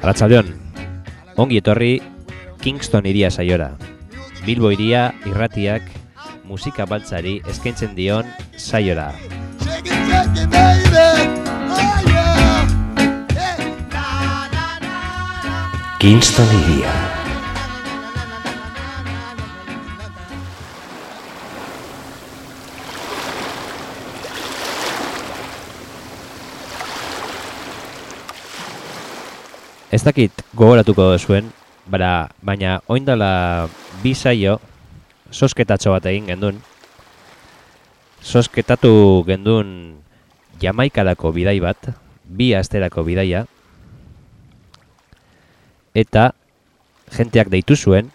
Arratsaldeon, ongi etorri Kingston iria saiora. Bilbo iria irratiak musika baltzari eskaintzen dion saiora. Kingston iria. Ez dakit gogoratuko duzuen, baina oindala bi saio sosketatxo bat egin gendun. Sosketatu gendun Jamaikarako bidai bat, 2 asterako bidaia. Eta jenteak deitu zuen,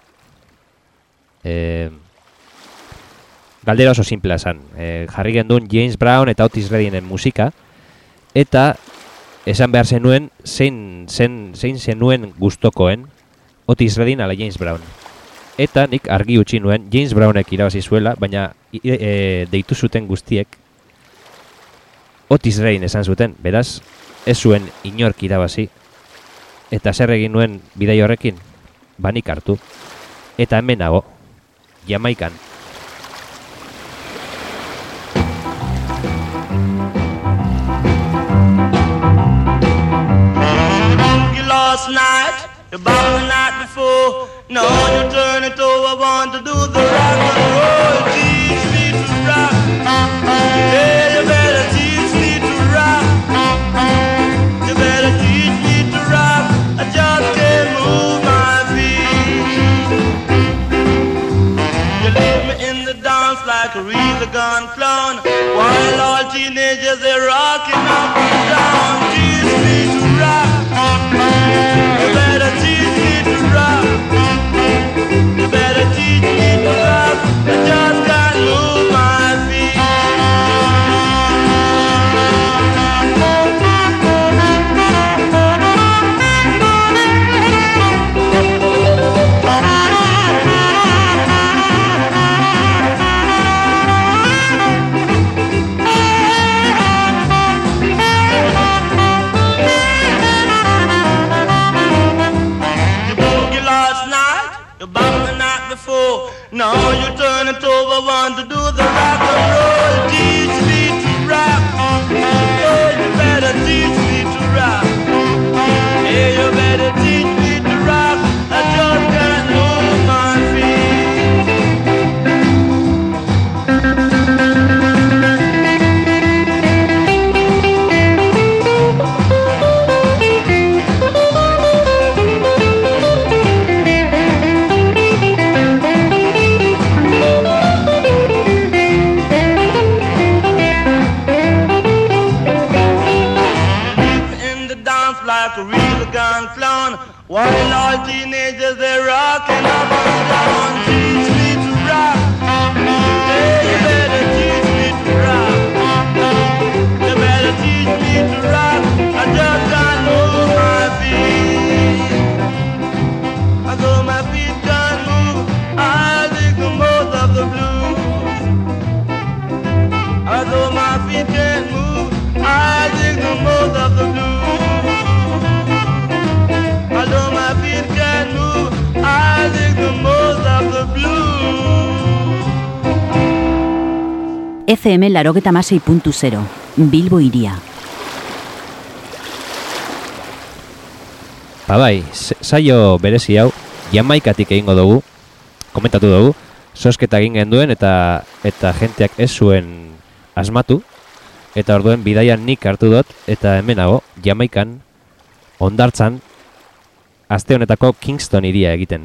galdera oso simplea zen. Jarri gendun James Brown eta Otis Reddingen musika, eta esan behar zenuen zein zenuen gustokoen Otis Redding ala James Brown. Eta nik argi utzi nuen James Brownek irabazi zuela, baina deitu zuten guztiek Otis Redding esan zuten, beraz ez zuen inork irabazi. Eta zer egin nuen bidai horrekin? Nik hartu. Eta hemen nago, Jamaikan. Last night, about the night before. Now you turn it over, want to do the rock and roll. Teach me to rock. Yeah, you better teach me to rock. You better teach me to rock. I just can't move my feet. You leave me in the dance like a real gone clown, while all teenagers they're rocking up and down. Teach me to rock. You better teach me to rock. You better teach me to rock. I just can't move my feet. Now you turn it over, want to do the rock and roll. Teach me to rock. Oh, you better teach me to rock. Hey, you better teach me to rock. I just can't move my while all teenagers they're rocking up and down. Teach me to rock. Hey, you better teach me to rock. You better teach me to rock. I just can't move my feet. Although my feet can't move, I'll dig the most of the blues. Although my feet can't move, I'll dig the most of the blues. Although my feet can't move, I dig the most of the blues. FM 96.0 Bilbo iria. Bai, saio berezi hau Jamaikatik egingo dugu, komentatu dugu, sosketa egin genduen eta jenteak ez zuen asmatu, eta orduen bidaian nik hartu dut, eta hemenago Jamaikan, Hondartzan, aste honetako Kingston iria egiten.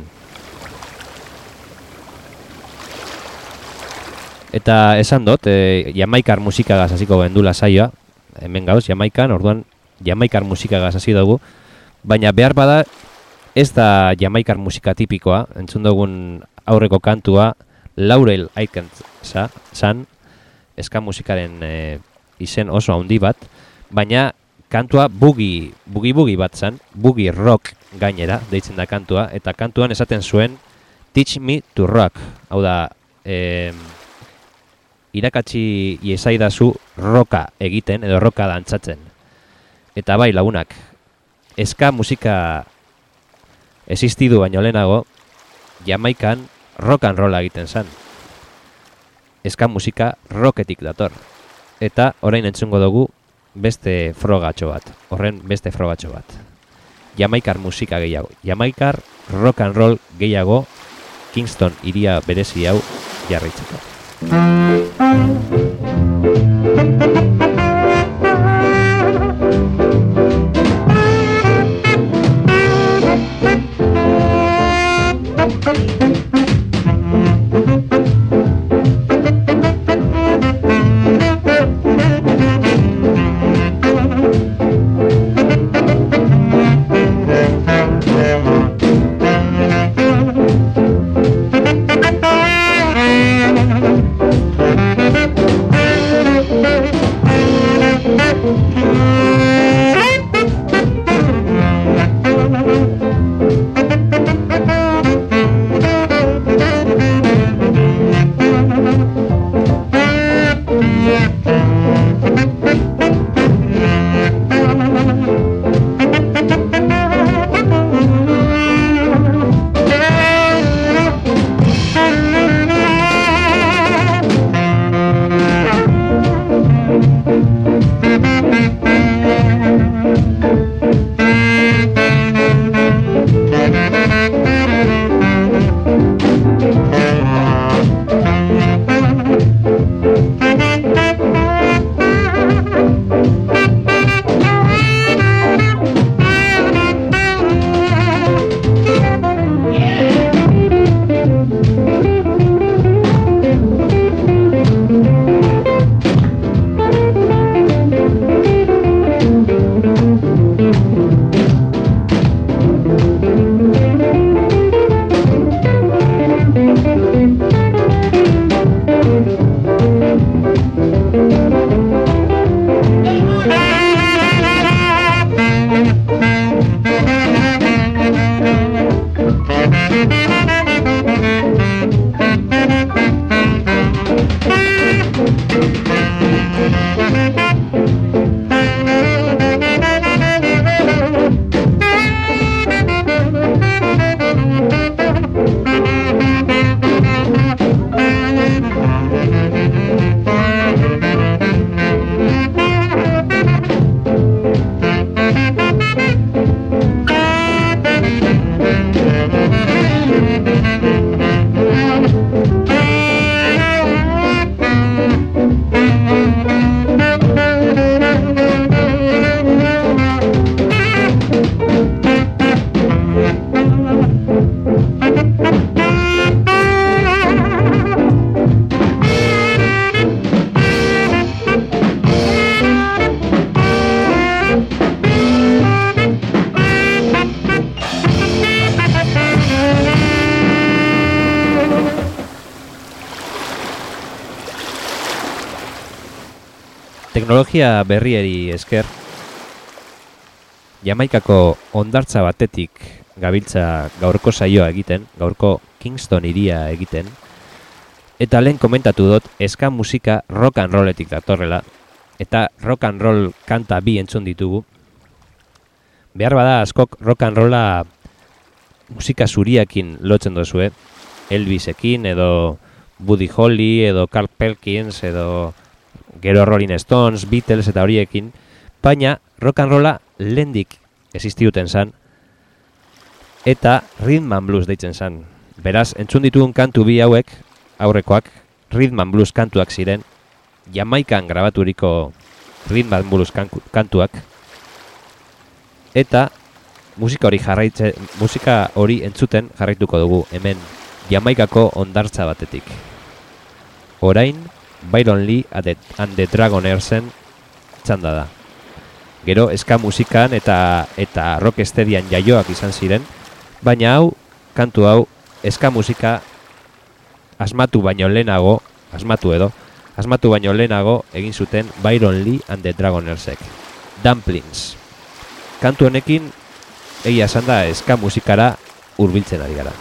Eta esan dut, Jamaikar musikagaz hasiko gendula saioa, hemen gauz, Jamaikan, orduan Jamaikar musikagaz hasi dugu, baina behar bada ez da Jamaikar musika tipikoa, entzun dugun aurreko kantua Laurel Aikens zan, eska musikaren izen oso handi bat, baina kantua bugi bat zan, bugi rock gainera, deitzen da kantua, eta kantuan esaten zuen Teach me to rock, hau da, irakatsi iezaidazu roka egiten, edo roka dantzatzen. Eta bai, lagunak, eska musika existidu baino lehenago, Jamaikan rock and rolla egiten zen. Ska musika rocketik dator. Eta orain entzungo dugu beste frogatxo bat. Jamaikar musika gehiago. Jamaikar rock and roll gehiago Kingston hiria berezi hau jarraitzeko. Teknologia berrieri esker, Jamaikako hondartza batetik gabiltza gaurko saioa egiten, gaurko Kingston hiria egiten, eta lehen komentatu dut ska musika rock and rolletik datorrela, eta rock and roll kanta bi entzun ditugu. Behar bada askok rock and rolla musika zuriakin lotzen duzue, Elvisekin edo Buddy Holly edo Carl Perkins edo gero Rolling Stones, Beatles eta horiekin, baina rock and rolla lehendik existiuten zan, eta rhythm and blues deitzen zan. Beraz, entzun ditugun kantu bi hauek, aurrekoak, rhythm and blues kantuak ziren, Jamaikan grabaturiko rhythm and blues kantuak, eta musika hori entzuten jarraituko dugu hemen Jamaikako hondartza batetik. Orain, Byron Lee and the Dragoniersen txanda da. Gero ska musikan eta rocksteadyan jaioak izan ziren, baina kantu hau ska musika asmatu baino lehenago egin zuten Byron Lee and the Dragoniersek. Dumplings. Kantu honekin egia esan da ska musikara hurbiltzen ari gara.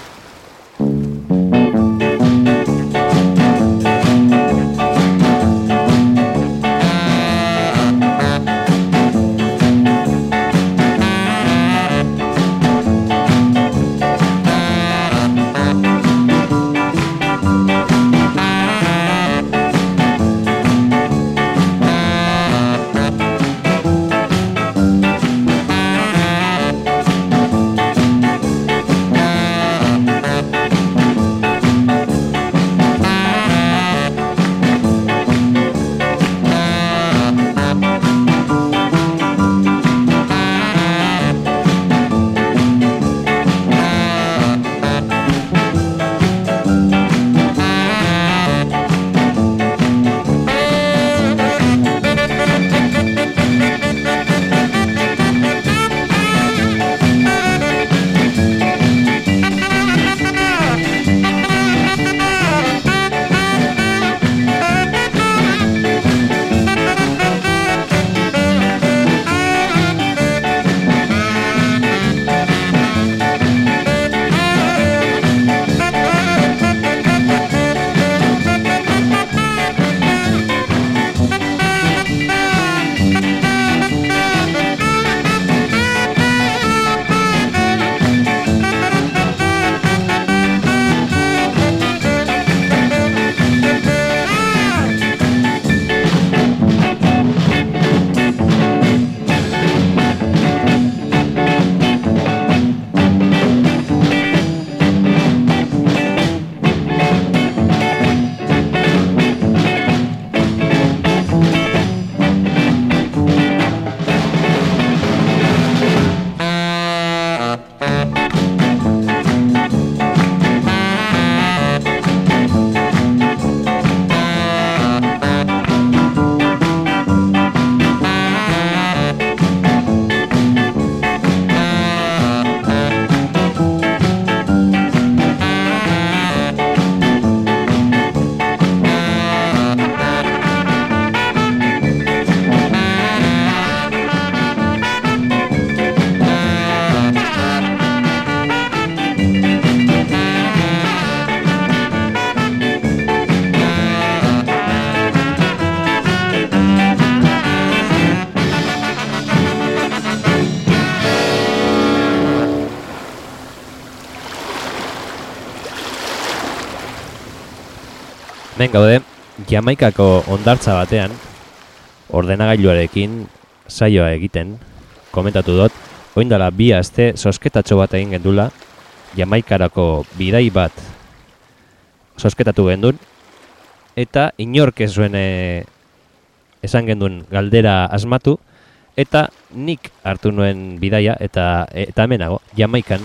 Ben gaude, Jamaikako hondartza batean, ordenagailuarekin saioa egiten, komentatu dut, oindala 2 aste zozketatxo bat egin gendula, Jamaikarako bidai bat zozketatu gendun, eta inork ez zuen esan gendun galdera asmatu, eta nik hartu nuen bidaia, eta hemenago, Jamaikan.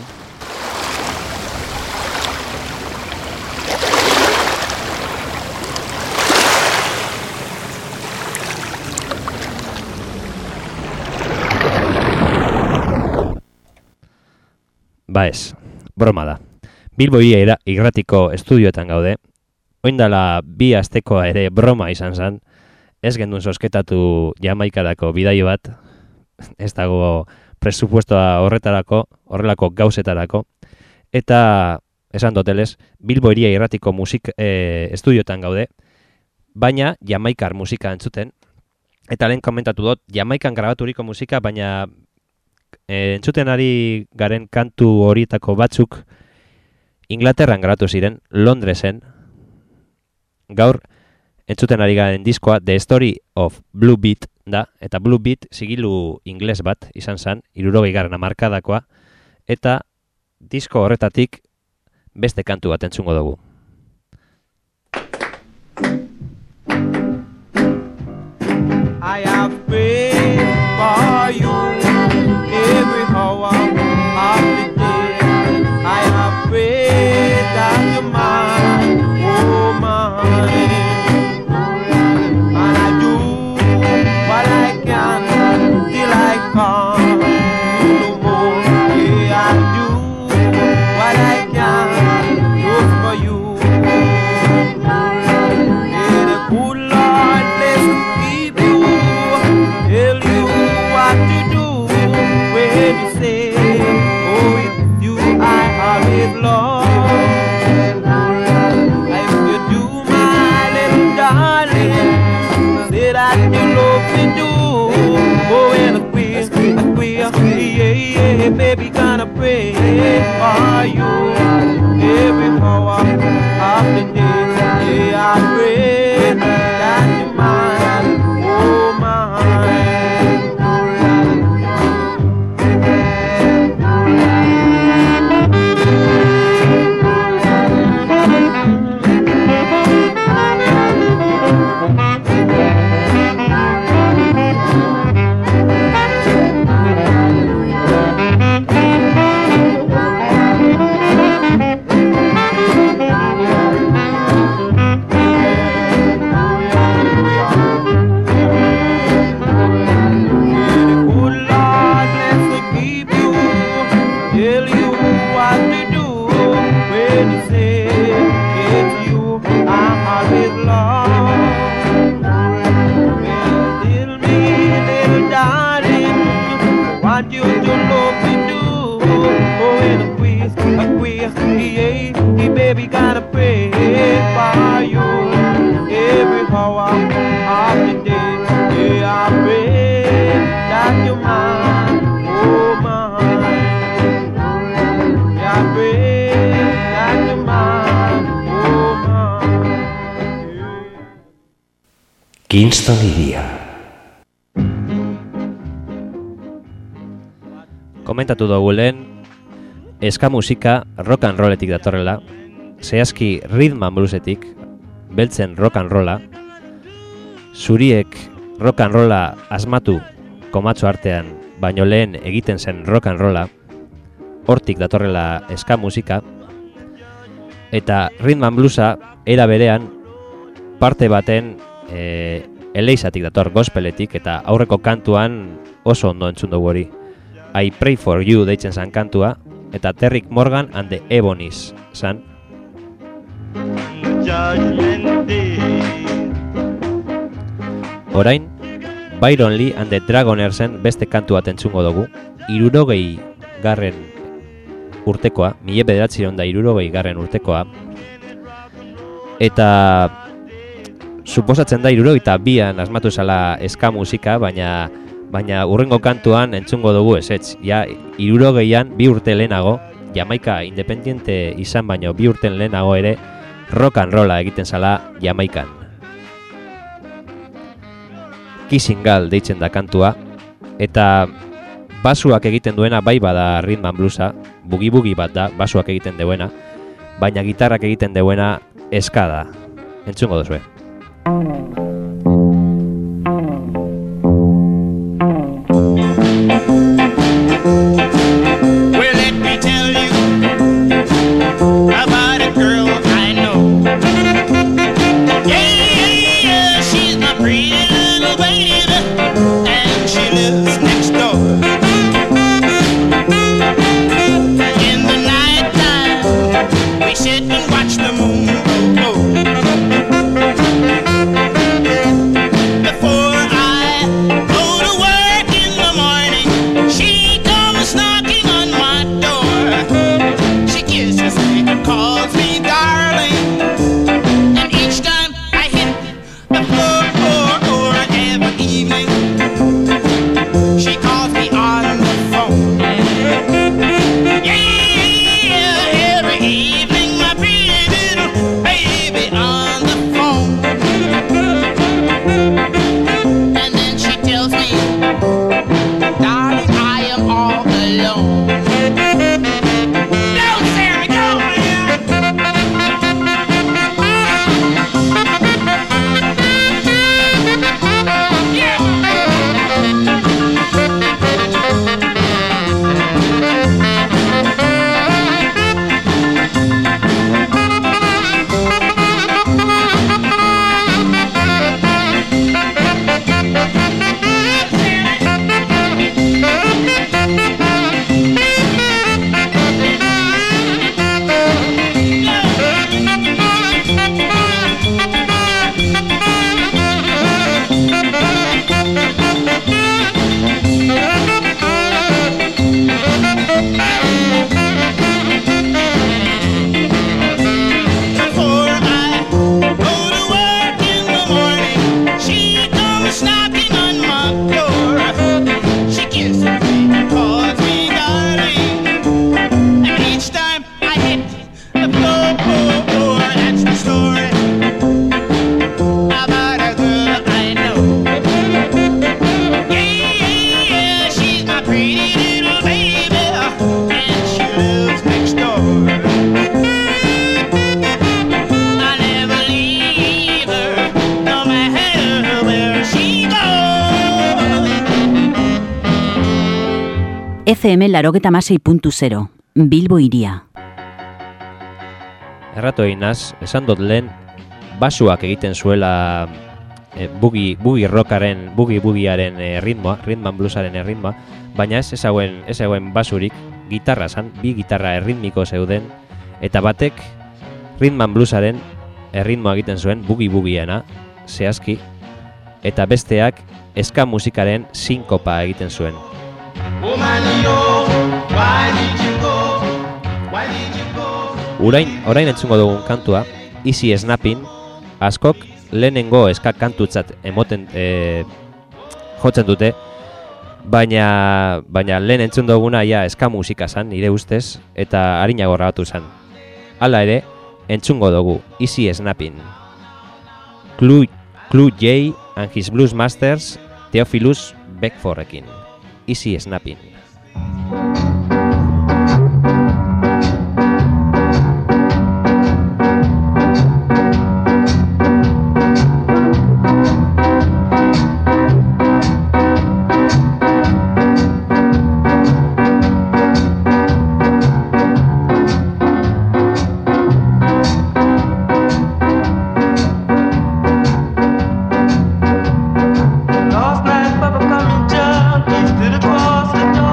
Ba ez, broma da. Bilbo irratiko estudioetan gaude, oindala 2 astekoa ere broma izan zen, ez gendun zozketatu Jamaikarako bidai bat, ez dago presupuestoa horrelako gauzetarako, eta esan doteles, Bilbo irratiko estudioetan gaude, baina Jamaikar musika entzuten, eta lehen komentatu dut, Jamaikan grabaturiko musika, baina entzuten ari garen kantu horietako batzuk Inglaterran grabatu ziren, Londresen. Gaur entzuten ari garen diskoa The Story of Blue Beat da, eta Blue Beat sigilu ingles bat izan zen, 60. hamarkadakoa, eta disko horretatik beste kantu bat entzungo dugu. I have prayed for you every hour of the day. I have prayed that you're mine, oh mine. And I do what I can till I come no more. Yeah, I do what I can just for you. May the good Lord bless you. Tell you what to do when you say, oh, it's you I always love. If you do, my little darling, say that you love me do. Oh, and a queer, yeah, baby, gonna pray for you every hour of the day. Yeah, I pray that you're mine, oh, mine. Baby, gotta pray for you every hour of the day. Yeah, I pray that you're mine, oh mine. Yeah, I pray that you're mine, oh mine. Kingston Iria. Komentatu dugu lehen, eska musika rock and rolletik datorrela, zehazki rhythm and bluesetik, beltzen rock and rolla, zuriek rock and rolla asmatu komatxo artean, baino lehen egiten zen rock and rolla, hortik datorrela eska musika, eta rhythm and bluesa era berean parte baten eleizatik dator gospeletik, eta aurreko kantuan oso ondo entzun dugu hori. I Pray For You deitzen zan kantua, eta Derrick Morgan and the Ebonies zan. Orain, Byron Lee and the Dragonersen beste kantu bat entzungo dugu, 60. urtekoa, 1960 urtekoa, eta suposatzen da 62an asmatu zala eska musika, baina urrengo kantuan entzungo dugu ezetz. Ja, 60an 2 urte lehenago, Jamaika independiente izan baino 2 urte lehenago ere, rock and rolla egiten zala Jamaikan. Kissing Gal deitzen da kantua, eta basuak egiten duena bai bada rhythm and bluesa, bugi bat da basuak egiten duena, baina gitarrak egiten duena eska da. Entzungo duzue. Well, let me tell you about a girl I know. Yeah, she's my pretty little baby, and she lives next door. In the night time, we sit and watch the moon go low. Before I go to work in the morning, she comes knocking on my door. She kisses me and calls me darling, and each time I hit the floor every evening, she calls me on the phone. Yeah, every evening, my pretty little baby on the phone. And then she tells me, darling, I am all alone. Don't Sarah, go, before I go to work in the morning, she comes knocking on my door. She kisses me and calls me darling, and each time I hit the floor, that's the story about a girl I know. Yeah, she's my pretty little baby, and she lives next door. I never leave her, no matter where she goes. FM 96.0, Bilbo Hiria. Erratu egin naz, esan dut lehen, basuak egiten zuela bugi rockaren, bugiaren ritmoa, rhythm and bluesaren ritmoa, baina ez hauen basurik, gitarra zan, bi gitarra erritmiko zeuden, eta batek rhythm and bluesaren erritmoa egiten zuen bugiena, zehazki, eta besteak eska musikaren sinkopa egiten zuen. Woman, yo, why did you go? Why did you go? Orain entzungo dugun kantua, Easy Snapping, askok lehenengo eska kantutzat emoten jotzen dute, baina lehen entzun duguna ja eska musika zan, nire ustez, eta harinago grabatu zan. Hala ere, entzungo dugu Easy Snapping. Clue J and his Blues Masters, Theophilus Beckfordrekin. Easy Snapping. Last night, Papa coming down, he stood across the door.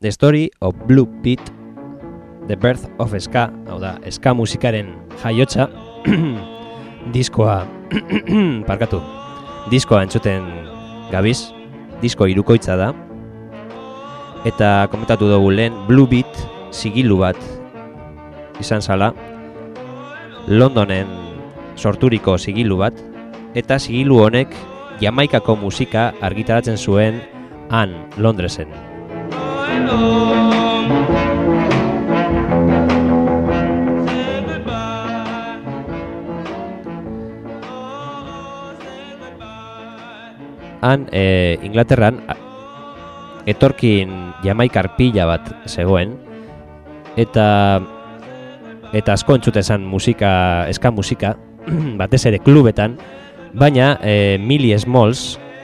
The Story of Blue Beat, The Birth of Ska, hau da, ska musikaren jaiotza, diskoa entzuten gabiz, disko hirukoitza da, eta komentatu dugu lehen Blue Beat sigilu bat izan zala, Londonen sorturiko sigilu bat, eta sigilu honek Jamaikako musika argitaratzen zuen han Londresen. Han, Inglaterran, etorkin Jamaikar pila bat zegoen, eta asko entzute zen musika, ska musika, batez ere klubetan, baina Millie Small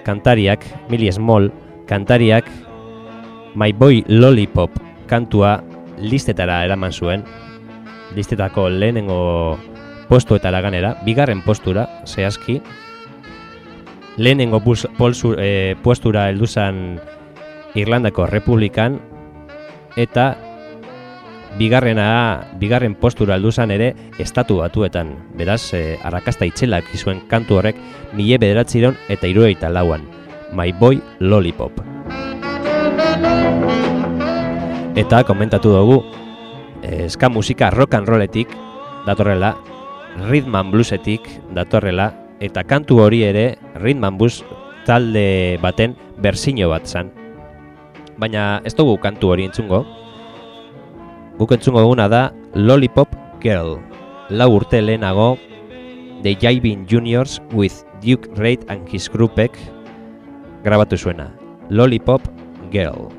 kantariak My Boy Lollipop kantua listetara eraman zuen, listetako lehenengo postuetara ganera, bigarren postura, zehazki, lehenengo postura heldu zen Irlandako Republikan, eta bigarren postura heldu zen ere Estatu Batuetan. Beraz, arrakasta itzelak izuen kantu horrek 1974an, My Boy Lollipop. Eta komentatu dugu, ska musika rock and rolletik datorrela, rhythm and bluesetik datorrela, eta kantu hori ere rhythm and blues talde baten berzino bat zen. Baina ez dugu kantu hori entzungo. Guk entzungo duguna da Lollipop Girl, 4 urte lehenago The Jiving Juniors with Duke Reid and his groupek grabatu zuena, Lollipop Girl.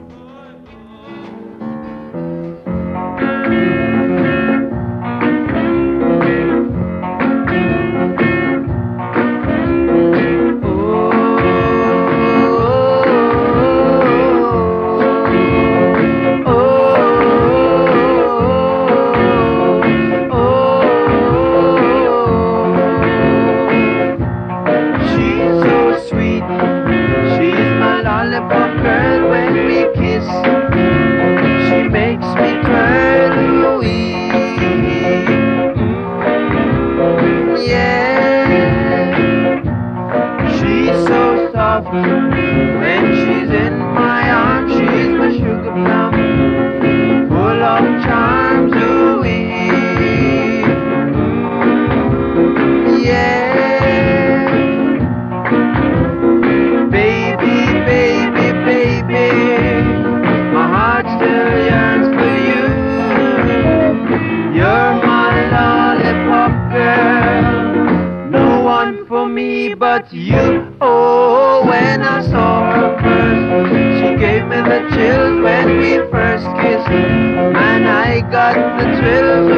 But you, oh, when I saw her first, she gave me the chills when we first kissed, and I got the thrills,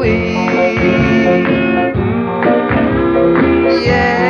yeah.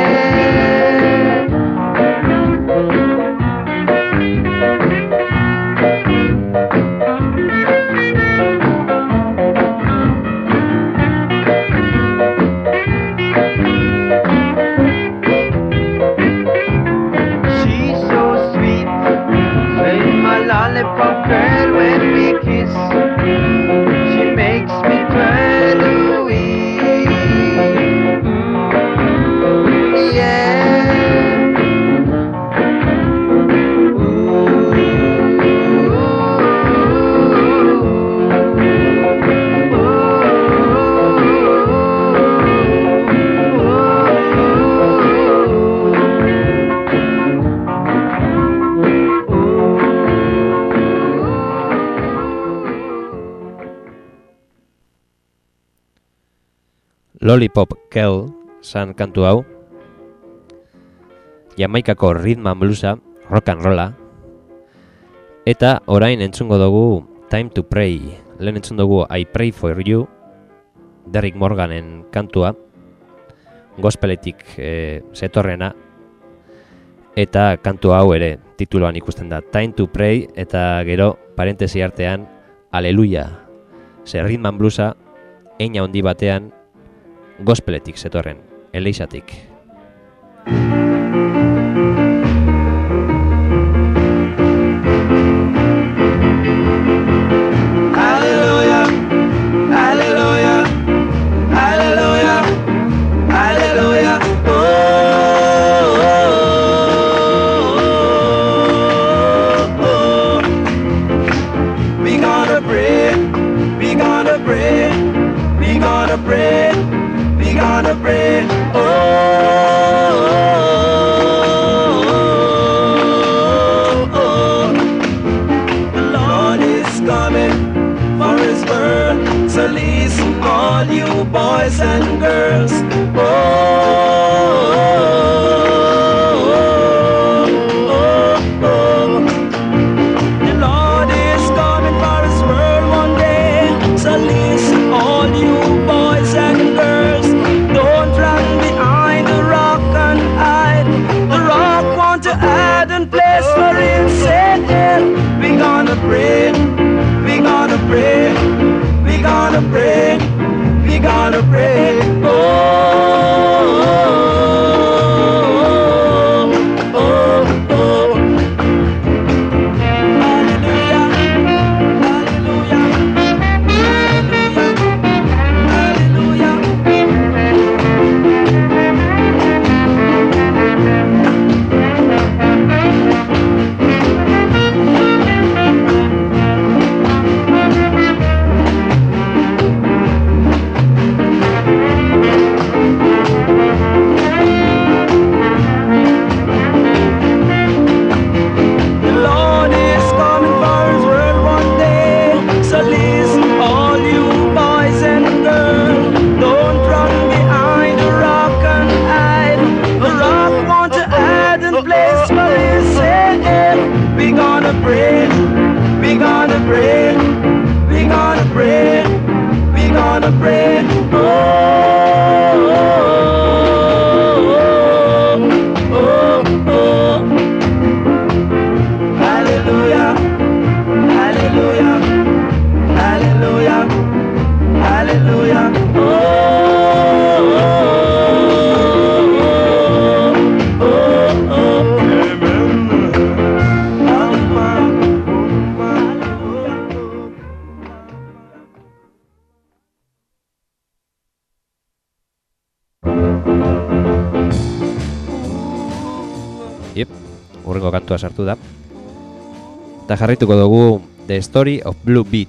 Lollipop Girl zan kantu hau, Jamaikako rhythm and bluesa, rock and rolla, eta orain entzungo dugu Time to Pray. Lehen entzun dugu I Pray for You, Derrick Morganen kantua, gospeletik zetorrena, eta kantu hau ere tituloan ikusten da Time to Pray, eta gero parentesi artean Aleluia. Ze rhythm and bluesa eina handi batean gospeletik zetorren, eleixatik. gonna pray, we gonna pray, we gonna pray, we gonna pray. Oh, oh, oh, oh. Hallelujah, hallelujah, hallelujah, hallelujah. Oh, oh, oh, oh, oh. Yep, hurrengo kantua sartu da. Eta jarrituko dugu The Story of Blue Beat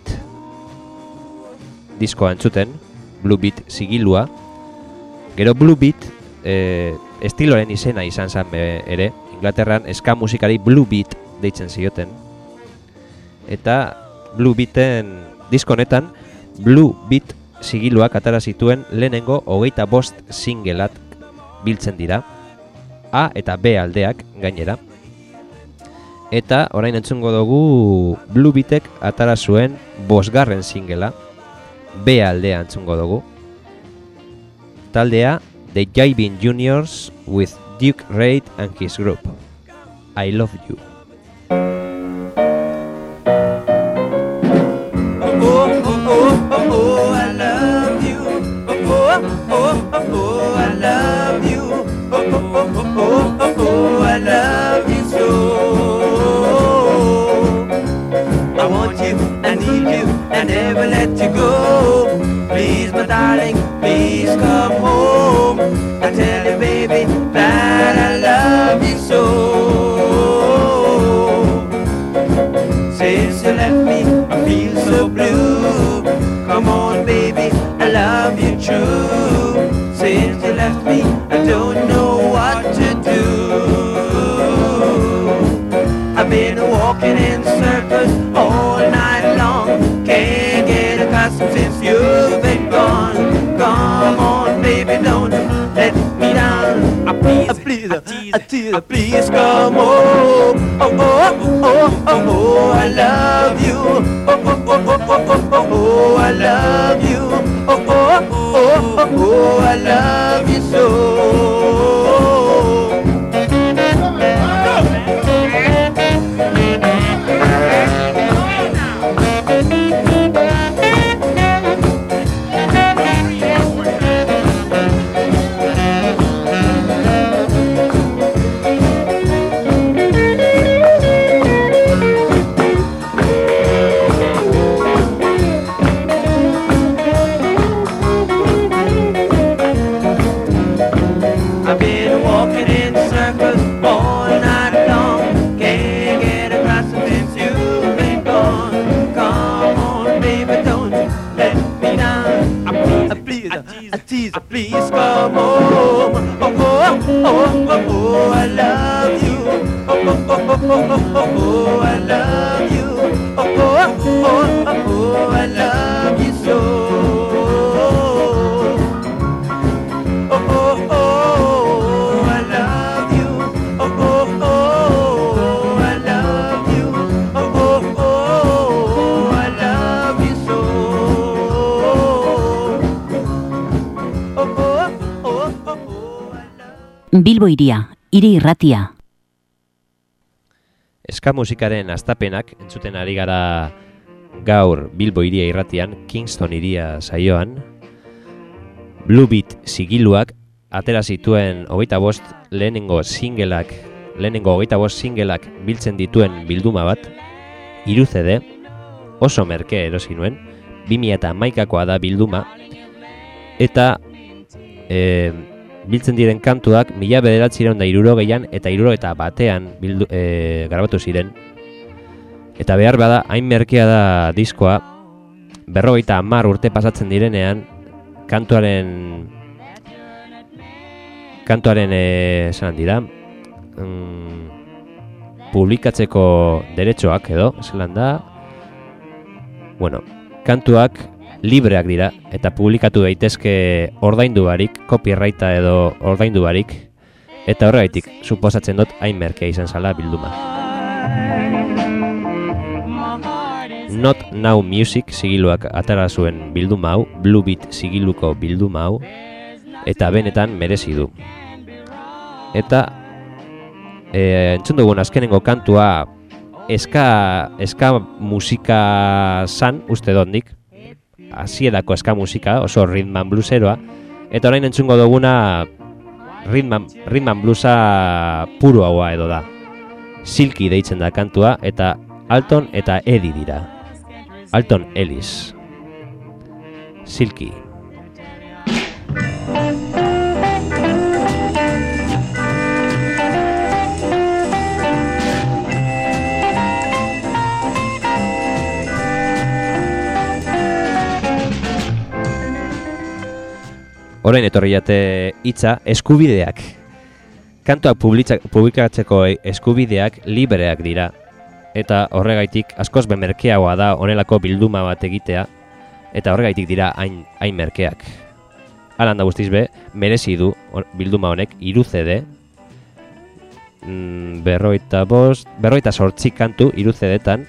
diskoa entzuten, Blue Beat zigilua. Gero Blue Beat estiloren izena izan zen ere, Inglaterran ska musikari Blue Beat deitzen zioten. Eta Blue Beaten disko honetan Blue Beat zigiluak atara zituen lehenengo 25 singleak biltzen dira. A eta B aldeak gainera. Eta orain entzungo dugu Blue Beatek atara zuen 5. singlea, B aldea entzungo dugu. Taldea The Jiving Juniors with Duke Reid and his group. I Love You. I love you so. I want you, I need you, I never let you go. Please, my darling, please come home. I tell you, baby, that I love you so. Since you left me, I feel so blue. Come on, baby, I love you true. Since you left me, I don't know what to do. I've been walking in circles all night long. Can't get accustomed since you've been gone. Come on, baby, don't let me down. Please come home. Oh, oh, oh, oh, oh, I love you. Oh, oh, oh, oh, oh, oh, oh, I love you. Oh, oh, oh, oh, oh, I love you so. Please come home. Oh, oh, oh, oh, oh, I love you. Oh, oh, oh, oh, oh, oh, I love you. Oh, oh, oh, oh, oh, I love you so. Oh, oh, oh, I love you. Oh, oh, oh, I love you. Oh, oh, oh, I love you so. Bilbo Hiria, hiri irratia. Ska musikaren astapenak entzuten ari gara gaur Bilbo Hiria irratian, Kingston hiria saioan. Blue Beat zigiluak atera zituen 25 lehenengo 25 singleak biltzen dituen bilduma bat, 3 CD, oso merke erosi nuen, 2011koa da bilduma, eta biltzen diren kantuak 1960an eta 1961an grabatu ziren. Eta behar bada, hain merkea da diskoa, 50 urte pasatzen direnean, kantuaren esan dira, publikatzeko deretxoak edo, zelan da, bueno, kantuak libreak dira eta publikatu daitezke ordaindu barik, copyrighta edo ordaindu barik, eta horregaitik suposatzen dut hain merkea izan zala bilduma. Not Now Music sigiluak atera zuen bilduma hau, Blue Beat sigiluko bilduma hau, eta benetan merezi du. Eta entzun dugun azkenengo kantua eska musika zan, uste dondik, hasierako eska musika, oso rhythm and blueseroa, eta orain entzungo duguna rhythm and bluesa puro haua edo da. Silky deitzen da kantua, eta Alton eta Eddie dira. Alton Ellis. Silky. Orain etorri jate hitza eskubideak. Kantuak publikatzeko eskubideak libreak dira. Eta horregaitik askoz merkeagoa da honelako bilduma bat egitea, eta horregaitik dira hain merkeak. Halan da guztiz be, merezi du bilduma honek 3 CD, 48 kantu 3 CD-tan,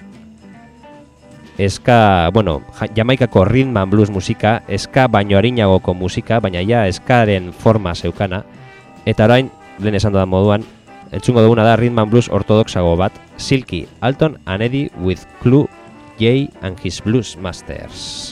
eska, Jamaikako rhythm and blues musika, eska baino arinagoko musika, baina ja eskaren forma zeukana, eta orain, lehen esan dudan moduan, entzungo duguna da rhythm and blues ortodoxago bat, Silky, Alton and Eddie with Clue J and his Blues Masters.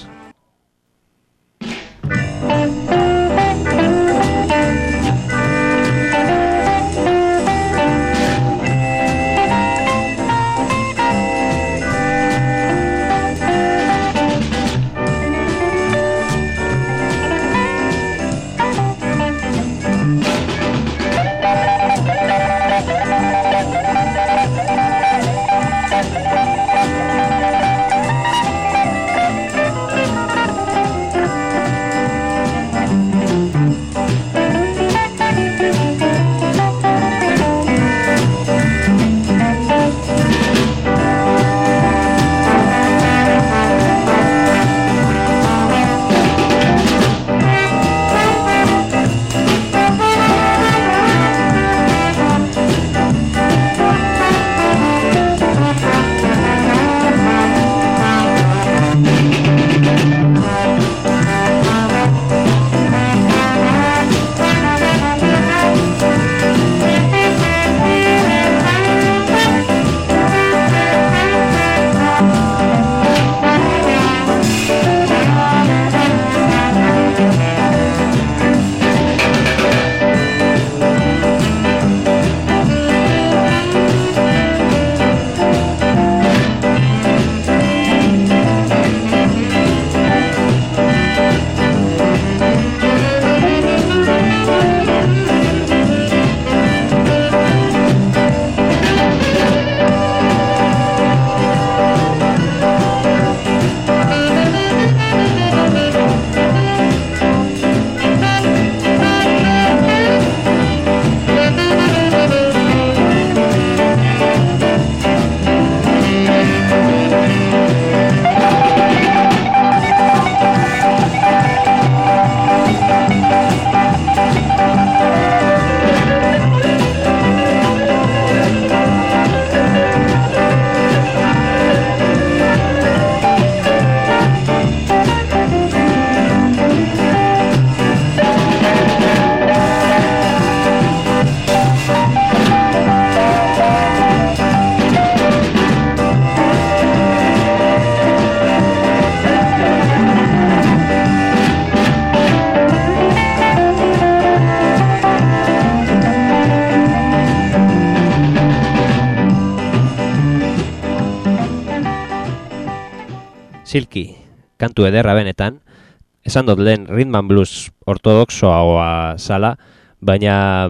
Silky, kantu ederra benetan, esan dut lehen rhythm and blues ortodoxoa zala, baina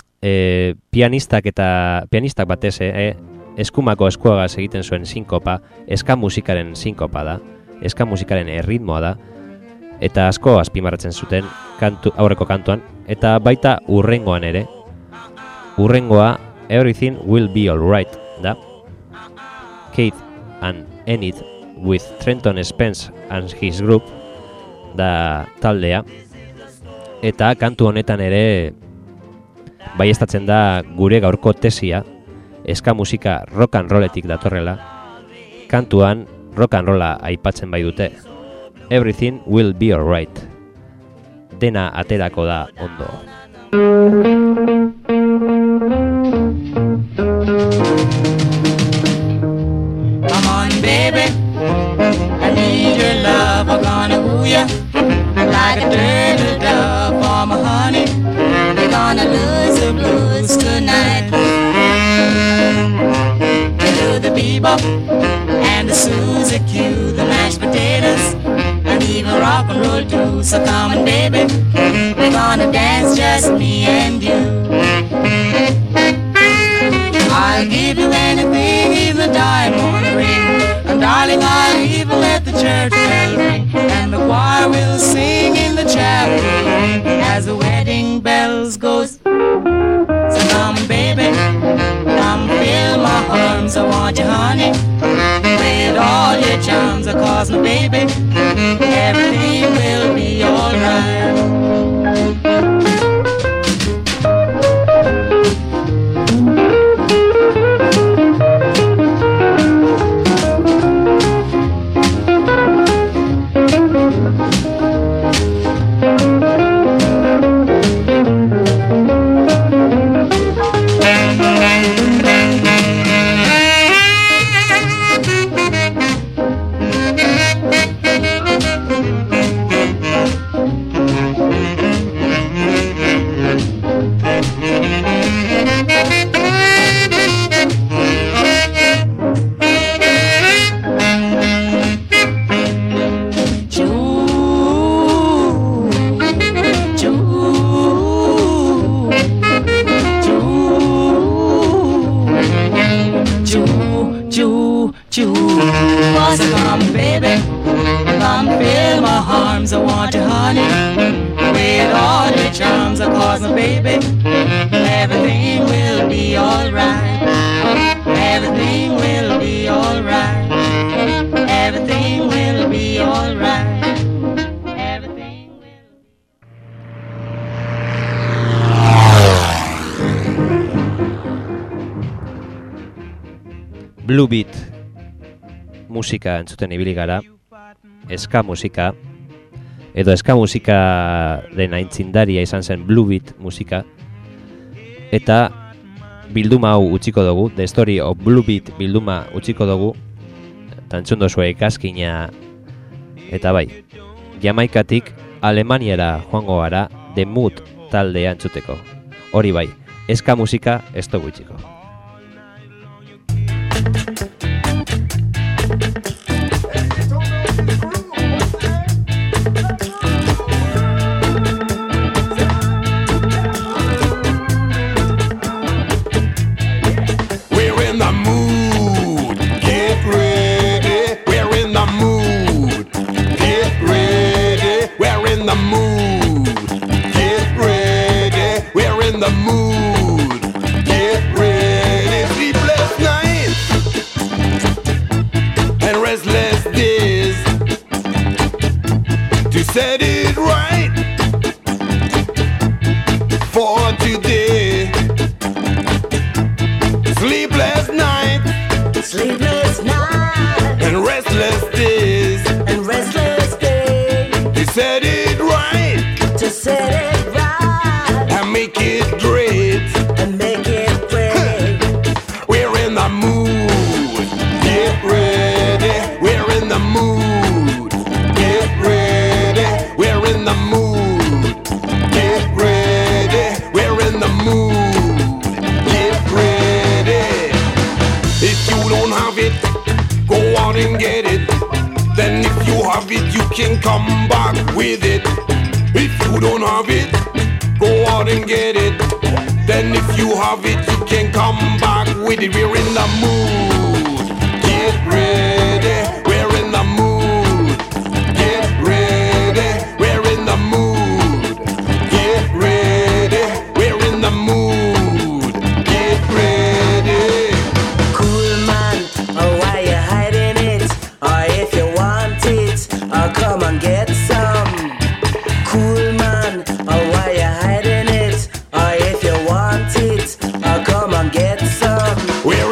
pianistak batez eskumako eskuagaz egiten zuen sinkopa, eska musikaren sinkopa da, eska musikaren erritmoa da, eta asko azpimarratzen zuten aurreko kantuan, eta baita urrengoan ere. Urrengoa Everything Will Be Alright da, Kate and Enid with Trenton Spence and his group da taldea, eta kantu honetan ere baiestatzen da gure gaurko tesia, eska musika rock and rolletik datorrela, kantuan rock and rolla aipatzen bai dute. Everything will be alright. Dena aterako da ondo. Come on, baby, I need your love. I'm gonna woo ya like a turtle dove for my honey. We're gonna lose the blues tonight. We do the bebop and the Suzy Q, the mashed potatoes, and even rock and roll too. So come on, baby, we're gonna dance just me and you. I'll give you anything, even a diamond ring. And darling, I'll even let the church bell ring. And the choir will sing in the chapel as the wedding bells go. So come, baby, come fill my arms. I want you, honey, with all your charms. Cause my baby, everything will be alright. Blue beat musika entzuten ibili gara, eska musika, edo eska musikaren aitzindaria izan zen blue beat musika, eta bilduma hau utziko dugu, The Story of Blue Beat bilduma utziko dugu, eta entzun dozue ikaskina, eta bai, Jamaikatik Alemaniara joango gara The Mood taldea entzuteko. Hori bai, eska musika ez dugu utziko. Said it right for today. Sleepless night, and restless days, You said it right, and make it great, We're in the mood, get ready. We're in the mood, get ready. We're in the mood, get ready. We're in the mood, get ready. If you don't have it, go out and get it. Then if you have it, you can come back with it. If you don't have it, go out and get it. Then if you have it, you can come back with it. We're in the mood, get ready. We're in the mood, get ready. We're in the mood, get ready. We're in the mood, get ready. Cool man, oh why you hiding it? Or if you want it, oh come and get some. Cool man, oh why you hiding it? Or if you want it, oh come and get some. We're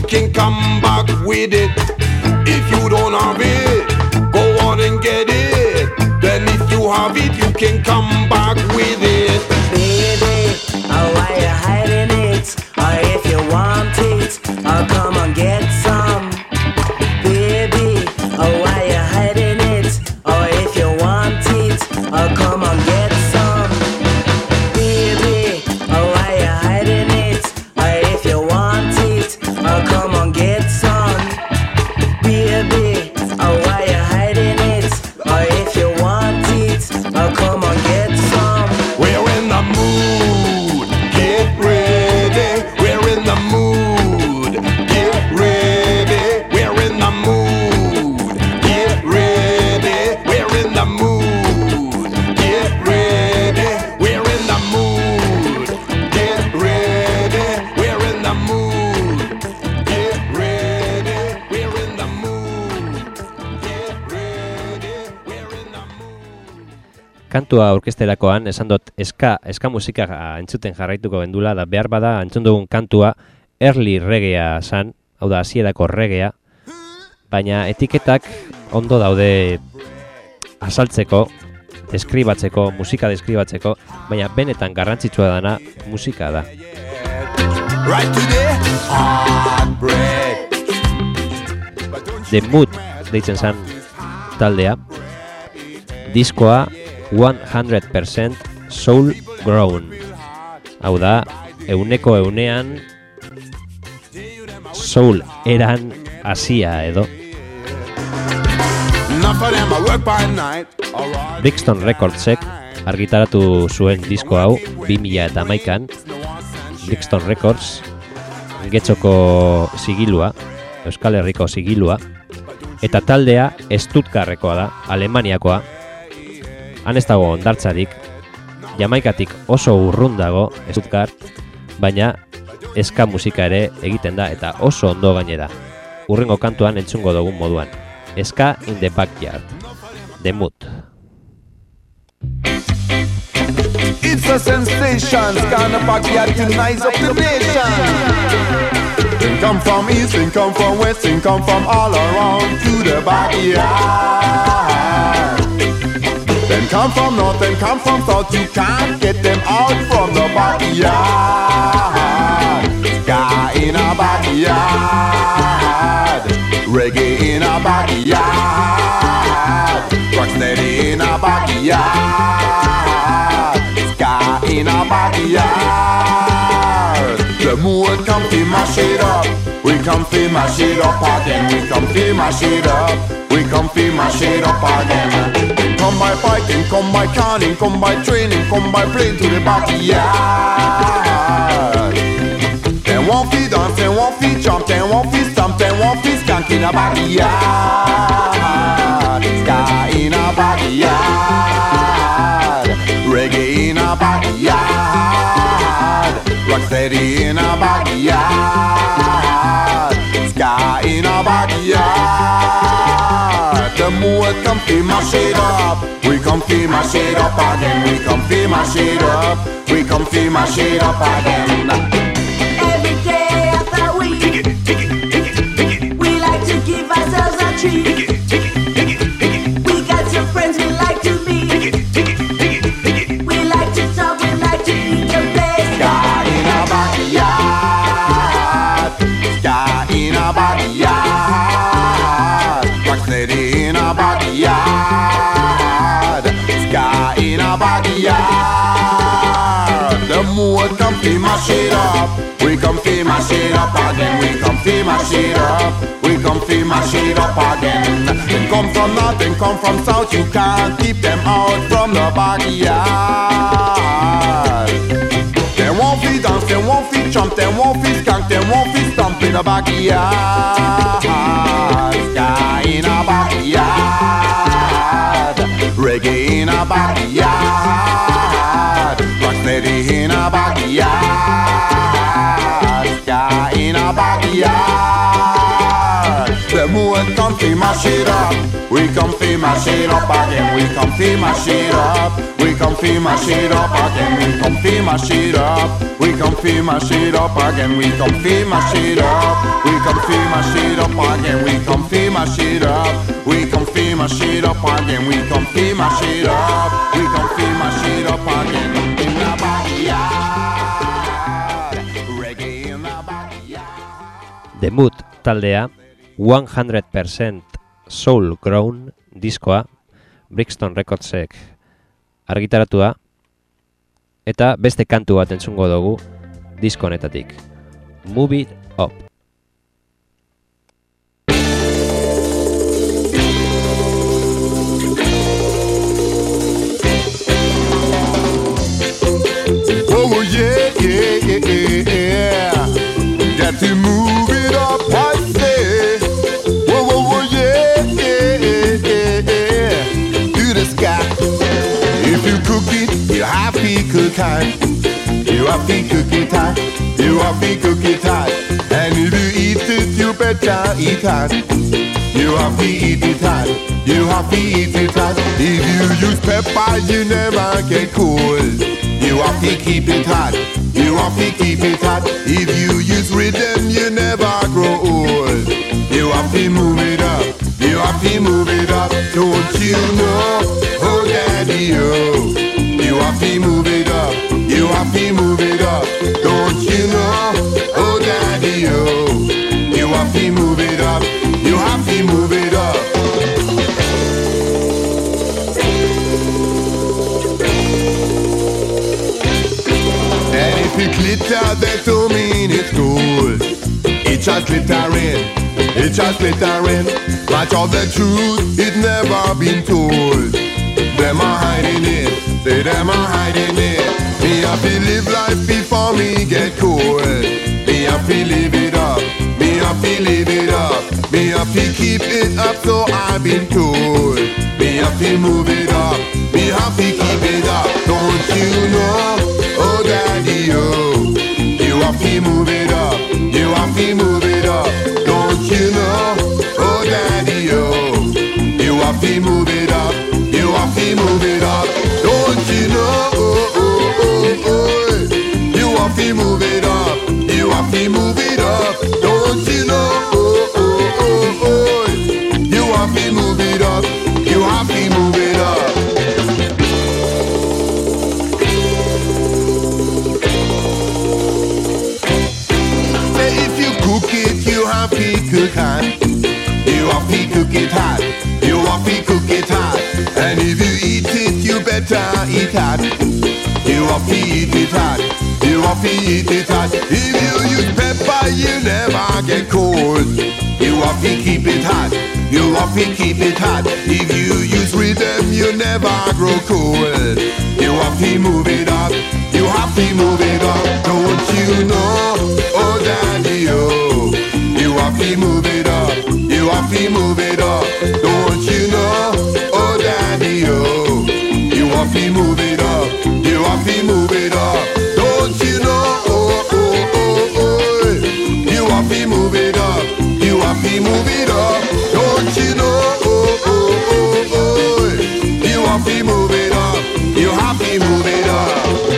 can come back with it. If you don't have it, go on and get it. Then if you have it, you can come back with it. Baby, oh, why you hiding it? Or if you want it, oh, come and get some. Baby, oh, why you hiding it? Or if you want it, oh, come and get some. Baby, oh, why you hiding it? Or if you want it, oh, come and get some. Baby, oh, why you hiding it? Or if you want it, oh, come and get some. We're in the mood, get ready. We're in the mood, get ready. We're in the mood, get ready. We're in the mood, get ready. We're in the mood, get ready. We're in the mood, get ready. We're in the mood, get ready. We're in the mood. Kantua orkesterakoan esan dut eska musika entzuten jarraituko gendula, da behar bada entzun dugun kantua early reggaea san, hau da hasierako reggaea, baina etiketak ondo daude azaltzeko, deskribatzeko, musika deskribatzeko, baina benetan garrantzitsua dana musika da. Right today, hard bread. The Mood deitzen zan taldea, diskoa 100% soul grown. Hau da, ehunean soul eran hasia edo. Enough of them, I work by night. Alright. Brixton Recordsek argitaratu zuen disko hau 2011an. Brixton Records, Getxoko zigilua, Euskal Herriko zigilua, eta taldea Stuttgartekoa da, Alemaniakoa. Han ez dago hondartzarik, Jamaikatik oso urrun dago Stuttgart, baina eska musika ere egiten da eta oso ondo gainera. Urrengo kantuan entzungo dugun moduan. Ska in the Backyard, The Mood. It's a sensation, scan the backyard to nice up the nation. Then come from east, then come from west, then come from all around to the backyard. Then come from north, then come from south, you can't get them out from the backyard. Ska in a backyard, reggae in a backyard, rocksteady in a backyard, ska in a backyard. The mood come to mash it up, we come to mash it up again, we come to mash it up, we come to mash it up again. Come by biking, come by canning, come by training, come by plane to the backyard. Then one feet dance, then one feet jump, then one feet stomp, then one feet skank in a backyard. Ska in a backyard, reggae in a backyard, rocksteady in a backyard, ska in a backyard. The mood come to mash it up, we come to mash it up again, we come to mash it up, we come to mash it up again. Every day after week, we like to give ourselves a treat. We got some friends we like to meet. We like to talk, we like to eat the best. Ska in a backyard, ska in a backyard, rocksteady in a backyard, ska in a backyard. The mood come to mash it up, we come to mash it up again, we come to mash it up, we come to mash it up again. Then come from north, then come from south, you can't keep them out from the backyard. Then one feet dance, then one feet jump, then one feet skank, then one feet stomp in the backyard. Ska in a backyard, reggae in a backyard, rocksteady in a backyard, ska in a backyard. The mood we come fi mash it up. We come fi mash it up again. We come fi mash it up. We come fi mash it up again. We come fi mash it up. We come fi mash it up again. We come fi mash it up. We come fi mash it up again. We come fi mash it up. We come fi mash it up again. We come fi mash it up. We come fi mash it up again. In the backyard, reggae in the backyard. The Mood taldea 100% Soul Grown diskoa Brixton Recordsek argitaratua eta beste kantu bat entzungo dugu disko honetatik. Move It Up. Oh yeah, yeah, yeah, yeah. Got to move it up, I say. Whoa, whoa, whoa, yeah, yeah, yeah, yeah. To the sky. If you cook it, you have to cook hot. You have to cook it hot. You have to cook it hot. And if you eat it, you better eat hot. You have to eat it hot. You have to eat it hot. If you use pepper, you never get cold. You have to keep it hot. You have to keep it hot. If you use rhythm, you never grow old. You have to move it up. You have to move it up. Don't you know? Oh, daddy, oh. You have to move it up. You have to move it up. Don't you know? Oh, daddy, oh. You have to move it up. You have to move it up. And if it glitter, that don't mean it's gold. It's just glittering, it's just glittering. But all the truth, it never been told. Them are hiding it, say them are hiding it. Me have to live life before me get cold. Me have to live it up, me have to live it up. Me have to keep it up, so I've been told. Me have to move it up, me have to keep it up. Don't you know? Oh daddy, oh, you have to move it up, you have to move it up. Don't you know? Oh daddy, oh, you have to move it up, you have to move it up. Don't you know? Oh, oh, oh, oh, you have to move it up, you have to move it up. Don't you know? Oh, oh, oh, oh, you have to move it up, you have to move it up. Cook it, you have to cook hot. You have to cook it hot. You have to cook it hot. And if you eat it, you better eat hot. You have to eat it hot. You have to eat it hot. If you use pepper, you never get cold. You have to keep it hot. You have to keep it hot. If you use rhythm, you never grow cold. You have to move it up. You have to move it up. Don't you know? Oh daddy, oh. You have to move it up. You have to move it up. Don't you know? Oh daddy, oh. You have to move it up. You have to move it up. Don't you know? Oh, oh, oh, oh. You have to move it up. You have to move it up. Don't you know? Oh, oh, oh, oh. You have to move it up. You have to move it up.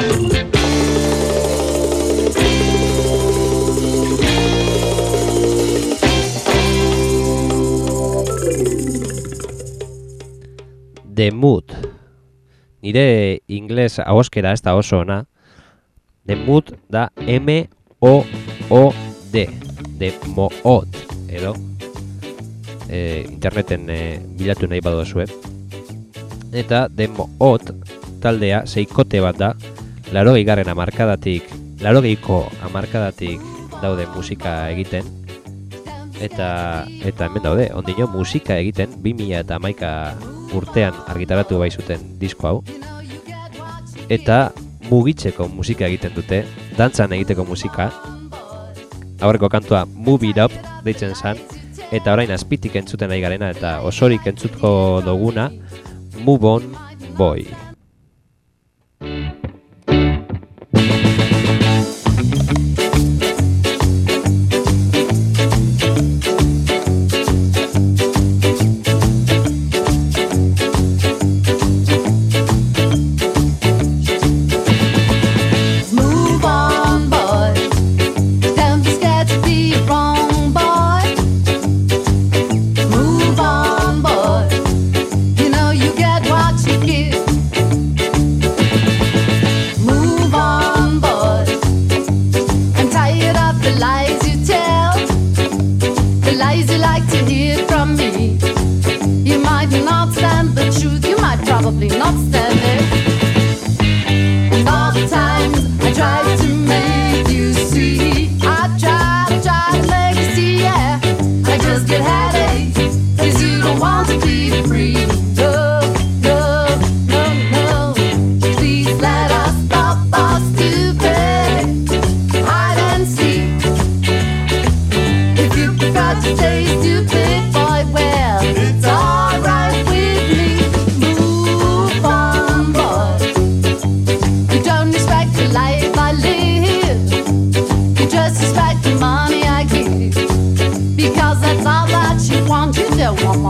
The Mood. Nire ingles ahoskera ez da oso ona. The Mood da M-O-O-D. The Mood. Edo. Interneten bilatu nahi badozue. Eta The Mood taldea seikote bat da. 80. hamarkadatik daude musika egiten. Eta hemen daude, ondino musika egiten 2011 urtean argitaratu bai zuten disko hau. Eta mugitzeko musika egiten dute, dantzan egiteko musika. Aurreko kantua Move It Up deitzen zan, eta orain azpitik entzuten nahi garena eta osorik entzutko duguna Move On Boy.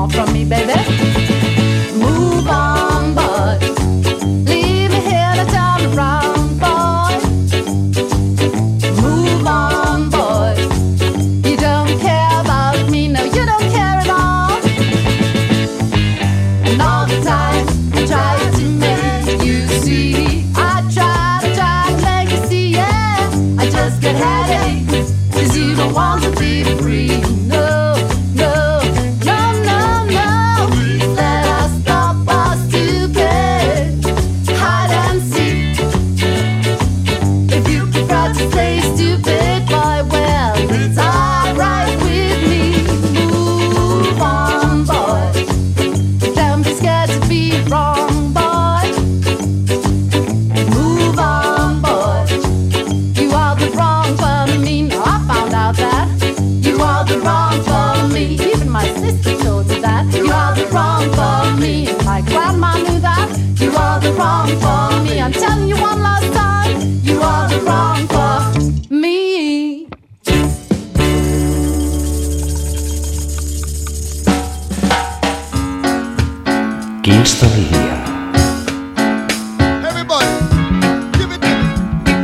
want from me, baby? Move on, boy. Leave me here to turn around, boy. Move on, boy. You don't care about me, no, you don't care at all. And all the time I try to make you see. I try to make you see, yeah. I just get headaches, 'cause you don't want to be free. No, no, no, no, no. Please let us stop our stupid hide and seek. If you prefer to stay stupid, boy, well, it's alright with me. Move on, boy. Don't be scared to be wrong, boy. Move on, boy. You are the wrong for me. Now I found out that you are the wrong for me. Even my sister told me that you are the wrong for me. And my grandma knew that you are the wrong for me. I'm telling you one last time, you are the wrong for me. Kingston Idea. Everybody, give it to me.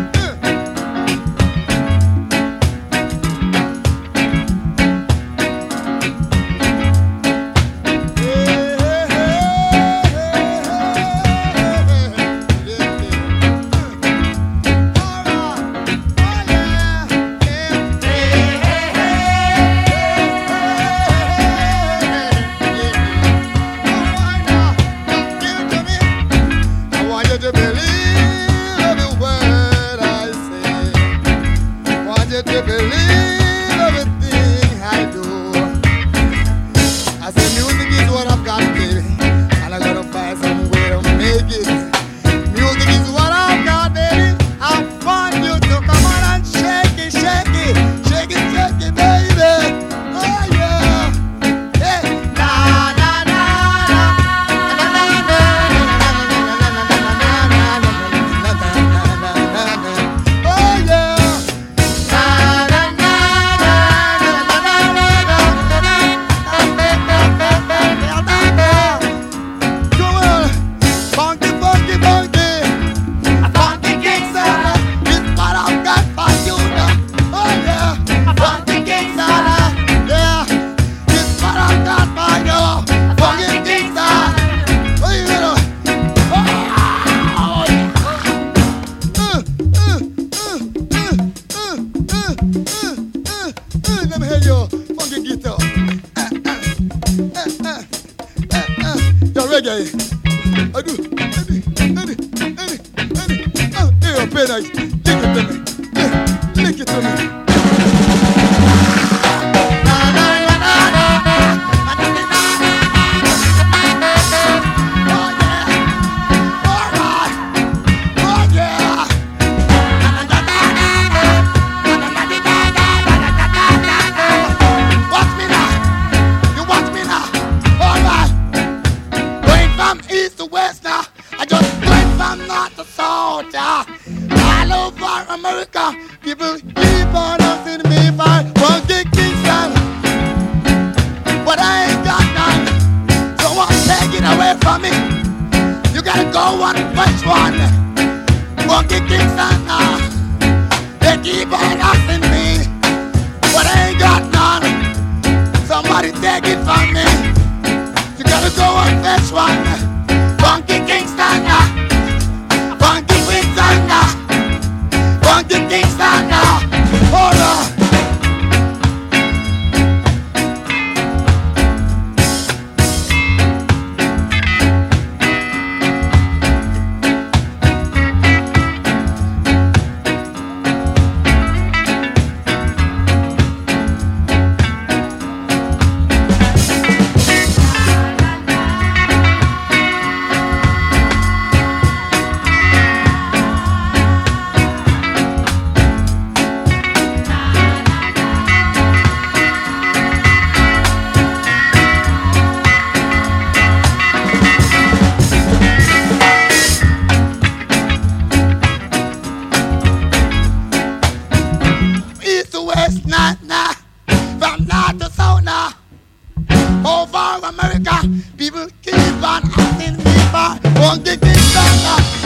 I want you to believe every word I say. I want you to believe everything I do. I say music is what I've got, baby, and I gotta find some way to make it. Music is what I've got, baby. I want you to come on and shake it, shake it, shake it, shake it, baby. Oh yeah, hey, na na na oh yeah. Come on, funky, funky, funky. A funky Kingston is what I've got for you now. Oh yeah, a funky Kingston, yeah, it's what I've got for you. Funky Kingston, oh you know, oh yeah. Let me hear your funky guitar. Your reggae. I do. Hey, your pen, lick it to me. Lick it to me. Oh yeah. All right. Oh yeah. Watch me now. You watch me now. All right. Going from east to west now. I just went from north to south. All over America, people keep on asking me for funky Kingston, but I ain't got none. So won't take it away from me. You gotta go on which one? Funky Kingston now. They keep on asking me, but I ain't got none. Somebody take it from me. You gotta go on which one? Funky Kingston now. Funky Kingston now. Funky Kingston now. Hold on. Over America. People keep on asking me for one the Kingston.